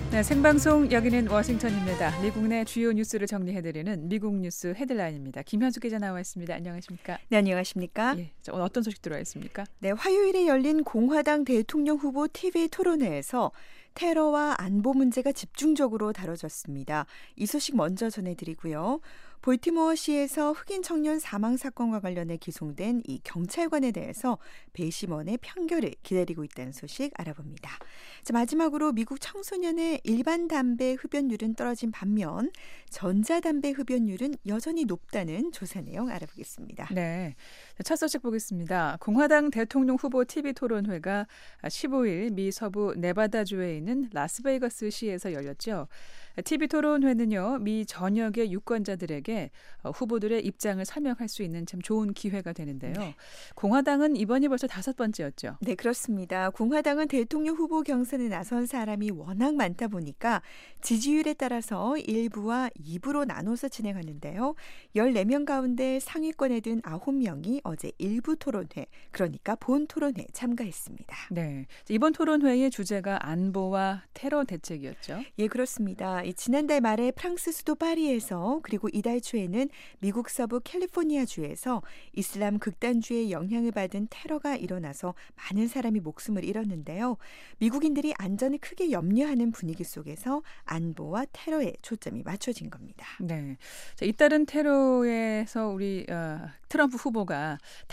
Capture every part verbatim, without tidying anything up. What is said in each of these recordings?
네, 생방송 여기는 워싱턴입니다. 미국 내 주요 뉴스를 정리해드리는 미국 뉴스 헤드라인입니다. 김현숙 기자 나와 있습니다. 안녕하십니까? 네, 안녕하십니까? 예, 자, 오늘 어떤 소식 들어와 있습니까? 네, 화요일에 열린 공화당 대통령 후보 티비 토론회에서 테러와 안보 문제가 집중적으로 다뤄졌습니다. 이 소식 먼저 전해드리고요. 볼티모어시에서 흑인 청년 사망 사건과 관련해 기소된 이 경찰관에 대해서 배심원의 판결을 기다리고 있다는 소식 알아봅니다. 자, 마지막으로 미국 청소년의 일반 담배 흡연율은 떨어진 반면 전자담배 흡연율은 여전히 높다는 조사 내용 알아보겠습니다. 네, 첫 소식 보겠습니다. 공화당 대통령 후보 티비 토론회가 십오일 미 서부 네바다주에 있는 라스베이거스시에서 열렸죠. 티비 토론회는요, 미 전역의 유권자들에게 후보들의 입장을 설명할 수 있는 참 좋은 기회가 되는데요. 네. 공화당은 이번이 벌써 다섯 번째였죠. 네, 그렇습니다. 공화당은 대통령 후보 경선에 나선 사람이 워낙 많다 보니까 지지율에 따라서 일 부와 이 부로 나눠서 진행하는데요. 열네 명 가운데 상위권에 든 아홉 명이 어제 일부 토론회, 그러니까 본 토론회에 참가했습니다. 네, 이번 토론회의 주제가 안보와 테러 대책이었죠. 예, 그렇습니다. 지난달 말에 프랑스 수도 파리에서 그리고 이달 초에는 미국 서부 캘리포니아주에서 이슬람 극단주의 영향을 받은 테러가 일어나서 많은 사람이 목숨을 잃었는데요. 미국인들이 안전을 크게 염려하는 분위기 속에서 안보와 테러에 초점이 맞춰진 겁니다. 네, 자, 잇따른 테러에서 우리 어, 트럼프 후보가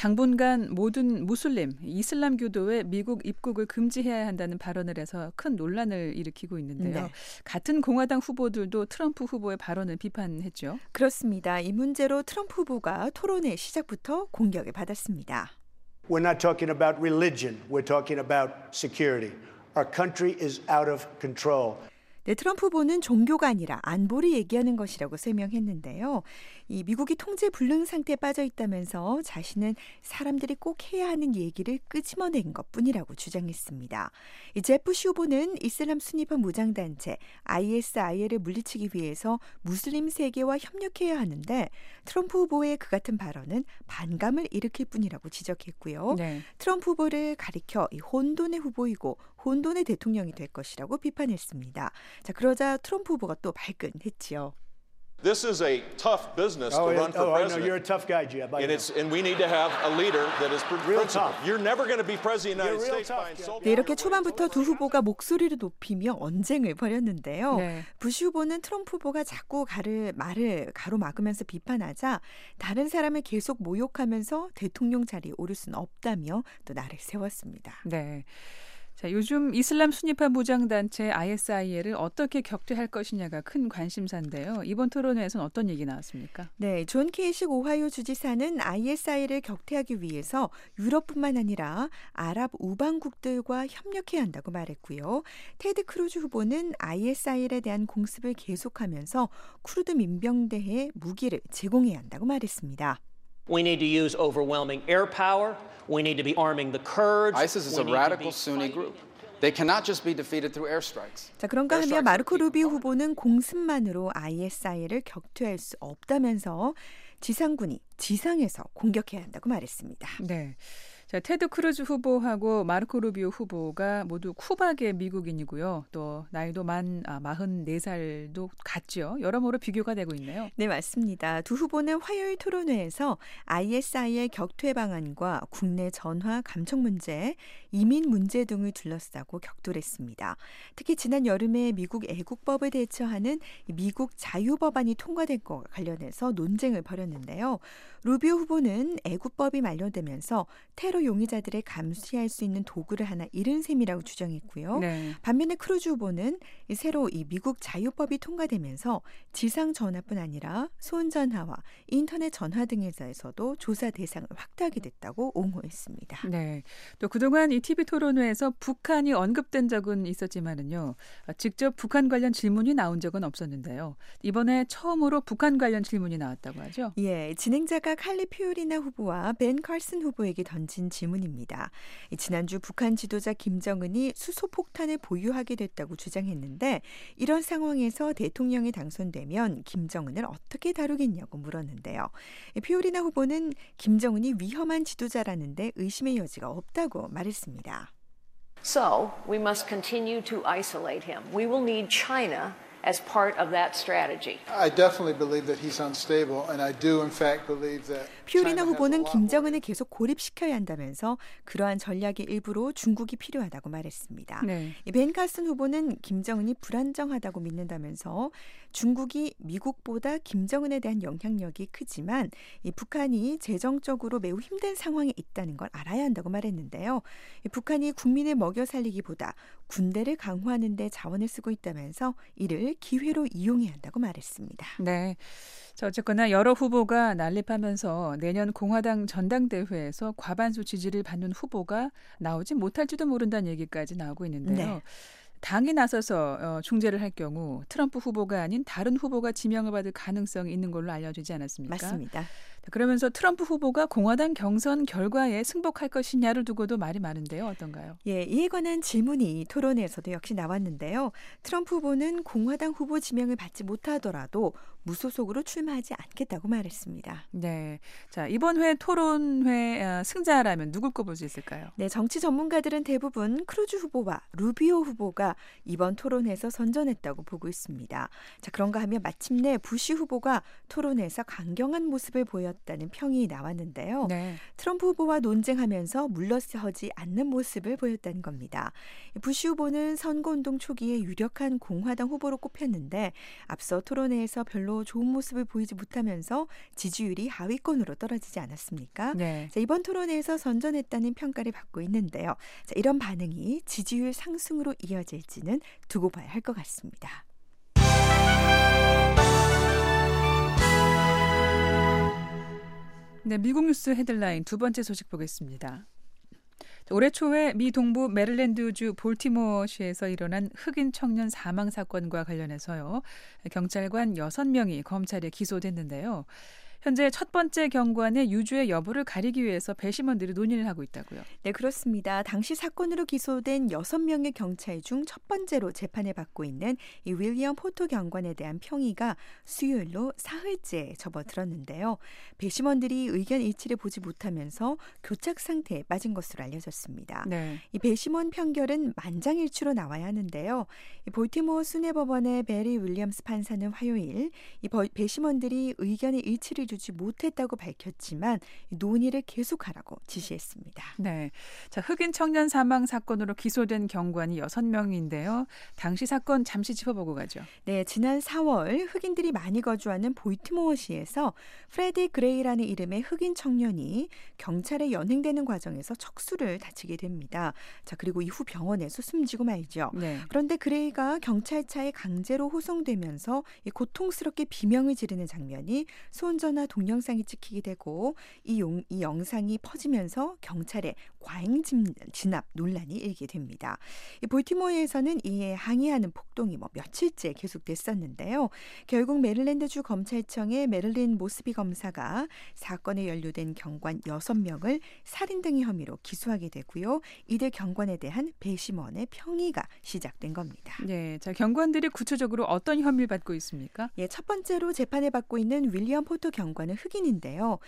당분간 모든 무슬림, 이슬람교도의 미국 입국을 금지해야 한다는 발언을 해서 큰 논란을 일으키고 있는데요. 네. 같은 공화당 후보들도 트럼프 후보의 발언을 비판했죠. 그렇습니다. 이 문제로 트럼프 후보가 토론회 시작부터 공격을 받았습니다. We're not talking about religion. We're talking about security. Our country is out of control. 네, 트럼프 후보는 종교가 아니라 안보를 얘기하는 것이라고 설명했는데요. 이 미국이 통제 불능 상태에 빠져 있다면서 자신은 사람들이 꼭 해야 하는 얘기를 끄집어낸 것뿐이라고 주장했습니다. 이 제프시 후보는 이슬람 순위파 무장단체 아이에스아이엘을 물리치기 위해서 무슬림 세계와 협력해야 하는데 트럼프 후보의 그 같은 발언은 반감을 일으킬 뿐이라고 지적했고요. 네. 트럼프 후보를 가리켜 이 혼돈의 후보이고 혼돈의 대통령이 될 것이라고 비판했습니다. 자, 그러자 트럼프 후보가 또 발끈했지요. This is a tough business to oh, run for oh, president. I know you're a tough guy, Jeb. And, it's, and we need to have a leader that is principled. You're never going to be president of the United States by insulting. 네, 이렇게 초반부터 두 후보가 목소리를 높이며 언쟁을 벌였는데요. 네. 부시 후보는 트럼프 후보가 자꾸 가를, 말을 가로막으면서 비판하자 다른 사람을 계속 모욕하면서 대통령 자리에 오를 수는 없다며 또 나를 세웠습니다. 네. 자, 요즘 이슬람 순위파 무장단체 아이에스아이엘을 어떻게 격퇴할 것이냐가 큰 관심사인데요. 이번 토론회에서는 어떤 얘기 나왔습니까? 네, 존 케이식 오하이오 주지사는 아이에스아이엘을 격퇴하기 위해서 유럽뿐만 아니라 아랍 우방국들과 협력해야 한다고 말했고요. 테드 크루즈 후보는 아이에스아이엘에 대한 공습을 계속하면서 쿠르드 민병대에 무기를 제공해야 한다고 말했습니다. We need to use overwhelming air power. We need to be arming the Kurds. ISIS is a radical Sunni group. They cannot just be defeated through airstrikes. 자, 그런가 하면 마르코 루비오 후보는 공습만으로 아이에스아이엘을 격퇴할 수 없다면서 지상군이 지상에서 공격해야 한다고 말했습니다. 네. 자, 테드 크루즈 후보하고 마르코 루비오 후보가 모두 쿠박의 미국인이고요. 또 나이도 만 아, 마흔네 살도 같죠. 여러모로 비교가 되고 있네요. 네, 맞습니다. 두 후보는 화요일 토론회에서 아이에스아이엘 격퇴 방안과 국내 전화 감청 문제, 이민 문제 등을 둘러싸고 격돌했습니다. 특히 지난 여름에 미국 애국법을 대처하는 미국 자유법안이 통과된 것과 관련해서 논쟁을 벌였는데요. 루비오 후보는 애국법이 만료되면서 테러 용의자들을 감시할 수 있는 도구를 하나 잃은 셈이라고 주장했고요. 네. 반면에 크루즈 후보는 새로 이 미국 자유법이 통과되면서 지상 전화뿐 아니라 손전화와 인터넷 전화 등에서도 조사 대상을 확대하게 됐다고 옹호했습니다. 네. 또 그동안 이 티비 토론회에서 북한이 언급된 적은 있었지만은요. 직접 북한 관련 질문이 나온 적은 없었는데요. 이번에 처음으로 북한 관련 질문이 나왔다고 하죠. 예, 진행자가 칼리 피오리나 후보와 벤 칼슨 후보에게 던진 질문입니다. 지난주 북한 지도자 김정은이 수소폭탄을 보유하게 됐다고 주장했는데 이런 상황에서 대통령이 당선되면 김정은을 어떻게 다루겠냐고 물었는데요. 피오리나 후보는 김정은이 위험한 지도자라는데 의심의 여지가 없다고 말했습니다. So we must continue to isolate him. We will need China as part of that strategy. I definitely believe that he's unstable, and I do, in fact, believe that. 퓨리나 후보는 김정은을 계속 고립시켜야 한다면서 그러한 전략의 일부로 중국이 필요하다고 말했습니다. 네. 벤 카슨 후보는 김정은이 불안정하다고 믿는다면서 중국이 미국보다 김정은에 대한 영향력이 크지만 이 북한이 재정적으로 매우 힘든 상황에 있다는 걸 알아야 한다고 말했는데요. 이 북한이 국민을 먹여 살리기보다 군대를 강화하는 데 자원을 쓰고 있다면서 이를 기회로 이용해야 한다고 말했습니다. 네. 자, 어쨌거나 여러 후보가 난립하면서 내년 공화당 전당대회에서 과반수 지지를 받는 후보가 나오지 못할지도 모른다는 얘기까지 나오고 있는데요. 네. 당이 나서서 어, 중재를 할 경우 트럼프 후보가 아닌 다른 후보가 지명을 받을 가능성이 있는 걸로 알려지지 않았습니까? 맞습니다. 그러면서 트럼프 후보가 공화당 경선 결과에 승복할 것이냐를 두고도 말이 많은데요. 어떤가요? 예, 이에 관한 질문이 토론회에서도 역시 나왔는데요. 트럼프 후보는 공화당 후보 지명을 받지 못하더라도 무소속으로 출마하지 않겠다고 말했습니다. 네, 자 이번 회 토론회 승자라면 누굴 꼽을 수 있을까요? 네, 정치 전문가들은 대부분 크루즈 후보와 루비오 후보가 이번 토론회에서 선전했다고 보고 있습니다. 자, 그런가 하면 마침내 부시 후보가 토론회에서 강경한 모습을 보였다는 평이 나왔는데요. 네. 트럼프 후보와 논쟁하면서 물러서지 않는 모습을 보였다는 겁니다. 부시 후보는 선거운동 초기에 유력한 공화당 후보로 꼽혔는데 앞서 토론회에서 별로 좋은 모습을 보이지 못하면서 지지율이 하위권으로 떨어지지 않았습니까? 네. 자, 이번 토론회에서 선전했다는 평가를 받고 있는데요. 자, 이런 반응이 지지율 상승으로 이어질지는 두고 봐야 할 것 같습니다. 네, 미국 뉴스 헤드라인 두 번째 소식 보겠습니다. 올해 초에 미 동부 메릴랜드주 볼티모어시에서 일어난 흑인 청년 사망 사건과 관련해서요. 경찰관 여섯 명이 검찰에 기소됐는데요. 현재 첫 번째 경관의 유죄의 여부를 가리기 위해서 배심원들이 논의를 하고 있다고요. 네, 그렇습니다. 당시 사건으로 기소된 여섯 명의 경찰 중 첫 번째로 재판을 받고 있는 이 윌리엄 포토 경관에 대한 평의가 수요일로 사흘째 접어들었는데요. 배심원들이 의견 일치를 보지 못하면서 교착 상태에 빠진 것으로 알려졌습니다. 네. 이 배심원 판결은 만장일치로 나와야 하는데요. 이 볼티모어 수뇌법원의 베리 윌리엄스 판사는 화요일 이 배심원들이 의견의 일치를 주지 못했다고 밝혔지만 논의를 계속하라고 지시했습니다. 네, 자 흑인 청년 사망 사건으로 기소된 경관이 여섯 명인데요. 당시 사건 잠시 짚어보고 가죠. 네, 지난 사월 흑인들이 많이 거주하는 볼티모어시에서 프레디 그레이라는 이름의 흑인 청년이 경찰에 연행되는 과정에서 척수를 다치게 됩니다. 자, 그리고 이후 병원에서 숨지고 말죠. 네. 그런데 그레이가 경찰차에 강제로 호송되면서 고통스럽게 비명을 지르는 장면이 손전 동영상이 찍히게 되고 이, 용, 이 영상이 퍼지면서 경찰에 과잉 진압 논란이 일게 됩니다. 이 볼티모어에서는 이에 항의하는 폭동이 뭐 며칠째 계속됐었는데요. 결국 메릴랜드주 검찰청의 메릴린 모스비 검사가 사건에 연루된 경관 여섯 명을 살인 등의 혐의로 기소하게 되고요. 이들 경관에 대한 배심원의 평의가 시작된 겁니다. 네, 자 경관들이 구체적으로 어떤 혐의를 받고 있습니까? 예, 첫 번째로 재판을 받고 있는 윌리엄 포토 경관은 흑인인데요.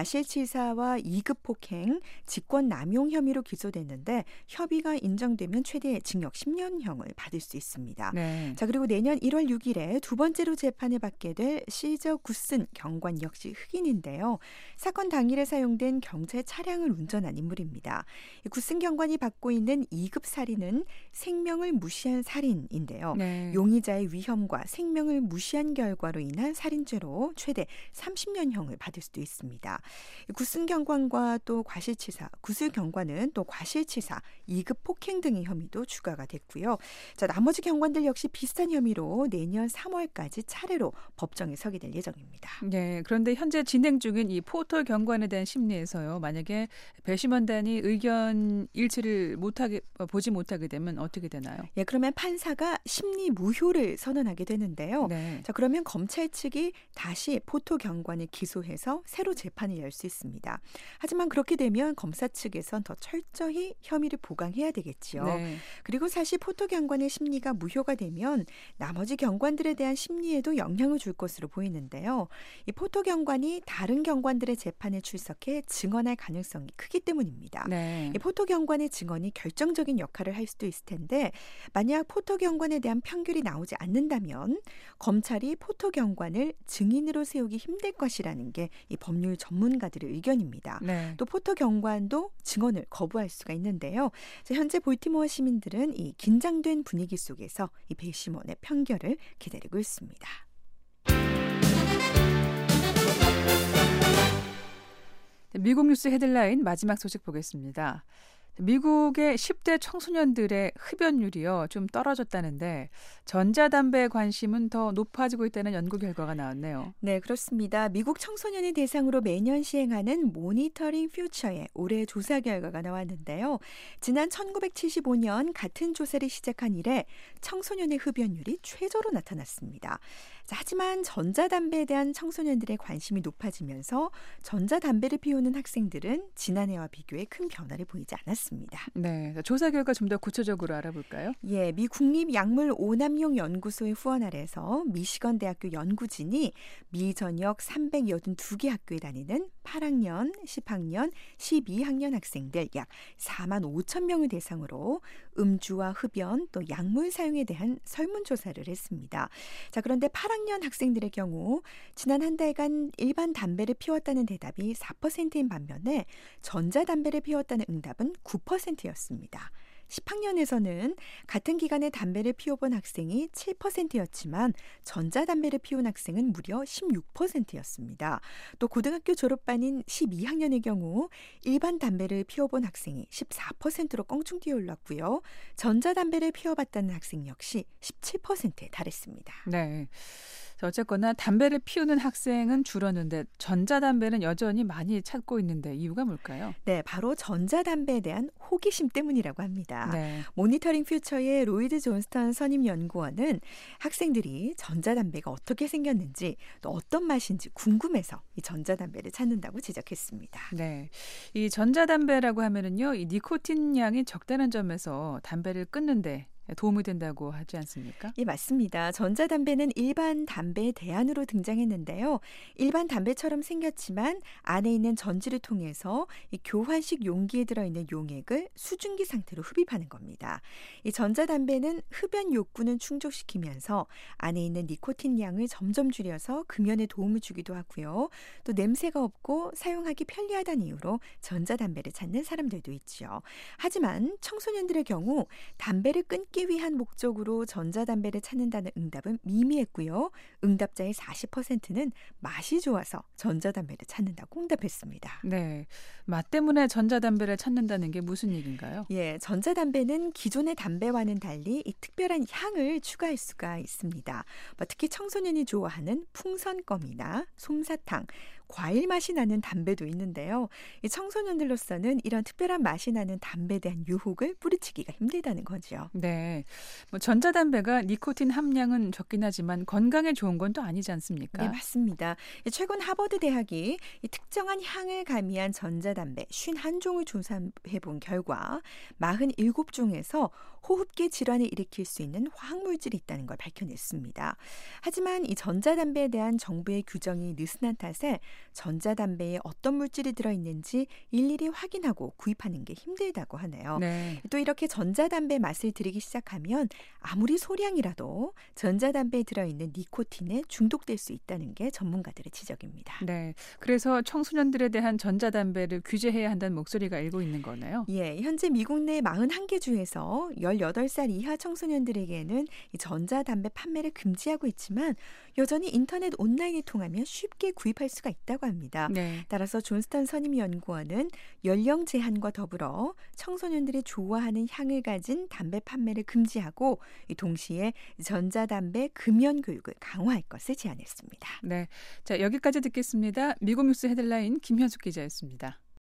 과실치사와 이급 폭행, 직권 남용 혐의로 기소됐는데 협의가 인정되면 최대 징역 십 년형을 받을 수 있습니다. 네. 자, 그리고 내년 일월 육일에 두 번째로 재판을 받게 될 시저 구슨 경관 역시 흑인인데요. 사건 당일에 사용된 경찰 차량을 운전한 인물입니다. 구슨 경관이 받고 있는 이급 살인은 생명을 무시한 살인인데요. 네. 용의자의 위험과 생명을 무시한 결과로 인한 살인죄로 최대 삼십 년형을 받을 수도 있습니다. 구슨 경관과 또 과실치사, 구슬 경관은 또 과실치사, 이급 폭행 등의 혐의도 추가가 됐고요. 자, 나머지 경관들 역시 비슷한 혐의로 내년 삼월까지 차례로 법정에 서게 될 예정입니다. 네, 그런데 현재 진행 중인 이 포터 경관에 대한 심리에서요. 만약에 배심원단이 의견 일치를 못하게 보지 못하게 되면 어떻게 되나요? 예, 그러면 판사가 심리 무효를 선언하게 되는데요. 네. 자, 그러면 검찰 측이 다시 포토 경관을 기소해서 새로 재판을 열 수 있습니다. 하지만 그렇게 되면 검사 측에선 우선 더 철저히 혐의를 보강해야 되겠지요. 네. 그리고 사실 포토 경관의 심리가 무효가 되면 나머지 경관들에 대한 심리에도 영향을 줄 것으로 보이는데요. 이 포토 경관이 다른 경관들의 재판에 출석해 증언할 가능성이 크기 때문입니다. 네. 이 포토 경관의 증언이 결정적인 역할을 할 수도 있을 텐데 만약 포토 경관에 대한 판결이 나오지 않는다면 검찰이 포토 경관을 증인으로 세우기 힘들 것이라는 게 이 법률 전문가들의 의견입니다. 네. 또 포토 경관도 증언을 거부할 수가 있는데요. 현재 볼티모어 시민들은 이 긴장된 분위기 속에서 이 배심원의 판결을 기다리고 있습니다. 미국 뉴스 헤드라인 마지막 소식 보겠습니다. 미국의 십 대 청소년들의 흡연율이요 좀 떨어졌다는데 전자담배에 관심은 더 높아지고 있다는 연구 결과가 나왔네요. 네, 그렇습니다. 미국 청소년을 대상으로 매년 시행하는 모니터링 퓨처의 올해 조사 결과가 나왔는데요. 지난 천구백칠십오 년 같은 조사를 시작한 이래 청소년의 흡연율이 최저로 나타났습니다. 하지만 전자담배에 대한 청소년들의 관심이 높아지면서 전자담배를 피우는 학생들은 지난해와 비교해 큰 변화를 보이지 않았습니다. 네, 조사 결과 좀 더 구체적으로 알아볼까요? 예, 미 국립약물 오남용 연구소의 후원 아래서 미시건 대학교 연구진이 미 전역 삼백팔십이 개 학교에 다니는 팔 학년, 십 학년, 십이 학년 학생들 약 사만 오천 명을 대상으로 음주와 흡연 또 약물 사용에 대한 설문조사를 했습니다. 자, 그런데 팔 학년 학생들의 경우 지난 한 달간 일반 담배를 피웠다는 대답이 사 퍼센트인 반면에 전자담배를 피웠다는 응답은 구 퍼센트였습니다. 십 학년에서는 같은 기간에 담배를 피워본 학생이 칠 퍼센트였지만 전자담배를 피운 학생은 무려 십육 퍼센트였습니다. 또 고등학교 졸업반인 십이 학년의 경우 일반 담배를 피워본 학생이 십사 퍼센트로 껑충 뛰어올랐고요. 전자담배를 피워봤다는 학생 역시 십칠 퍼센트에 달했습니다. 네. 어쨌거나 담배를 피우는 학생은 줄었는데 전자담배는 여전히 많이 찾고 있는데 이유가 뭘까요? 네, 바로 전자담배에 대한 호기심 때문이라고 합니다. 네. 모니터링 퓨처의 로이드 존스턴 선임연구원은 학생들이 전자담배가 어떻게 생겼는지 또 어떤 맛인지 궁금해서 이 전자담배를 찾는다고 지적했습니다. 네, 이 전자담배라고 하면은요, 이 니코틴 양이 적다는 점에서 담배를 끊는데 도움이 된다고 하지 않습니까? 예, 맞습니다. 전자담배는 일반 담배의 대안으로 등장했는데요. 일반 담배처럼 생겼지만 안에 있는 전지를 통해서 이 교환식 용기에 들어있는 용액을 수증기 상태로 흡입하는 겁니다. 이 전자담배는 흡연 욕구는 충족시키면서 안에 있는 니코틴 양을 점점 줄여서 금연에 도움을 주기도 하고요. 또 냄새가 없고 사용하기 편리하다는 이유로 전자담배를 찾는 사람들도 있죠. 하지만 청소년들의 경우 담배를 끊기 위한 목적으로 전자담배를 찾는다는 응답은 미미했고요. 응답자의 사십 퍼센트는 맛이 좋아서 전자담배를 찾는다고 응답했습니다. 네, 맛 때문에 전자담배를 찾는다는 게 무슨 얘기인가요? 예, 전자담배는 기존의 담배와는 달리 이 특별한 향을 추가할 수가 있습니다. 특히 청소년이 좋아하는 풍선껌이나 솜사탕, 과일 맛이 나는 담배도 있는데요. 이 청소년들로서는 이런 특별한 맛이 나는 담배에 대한 유혹을 뿌리치기가 힘들다는 거죠. 네, 뭐 전자담배가 니코틴 함량은 적긴 하지만 건강에 좋은 건 또 아니지 않습니까? 네, 맞습니다. 최근 하버드 대학이 이 특정한 향을 가미한 전자담배 오십일 종을 조사해본 결과 사십칠 종에서 호흡기 질환을 일으킬 수 있는 화학물질이 있다는 걸 밝혀냈습니다. 하지만 이 전자담배에 대한 정부의 규정이 느슨한 탓에 전자담배에 어떤 물질이 들어있는지 일일이 확인하고 구입하는 게 힘들다고 하네요. 네. 또 이렇게 전자담배 맛을 들이기 시작하면 아무리 소량이라도 전자담배에 들어있는 니코틴에 중독될 수 있다는 게 전문가들의 지적입니다. 네, 그래서 청소년들에 대한 전자담배를 규제해야 한다는 목소리가 일고 있는 거네요. 예, 현재 미국 내 사십일 개 주에서 열여덟 살 이하 청소년들에게는 이 전자담배 판매를 금지하고 있지만 여전히 인터넷 온라인을 통하면 쉽게 구입할 수가 있다고 합니다. 네. 따라서 존스턴 선임연구원은 연령 제한과 더불어 청소년들이 좋아하는 향을 가진 담배 판매를 금지하고 동시에 전자담배 금연 교육을 강화할 것을 제안했습니다. 네, 자 여기까지 듣겠습니다. 미국 뉴스 헤드라인 김현숙 기자였습니다.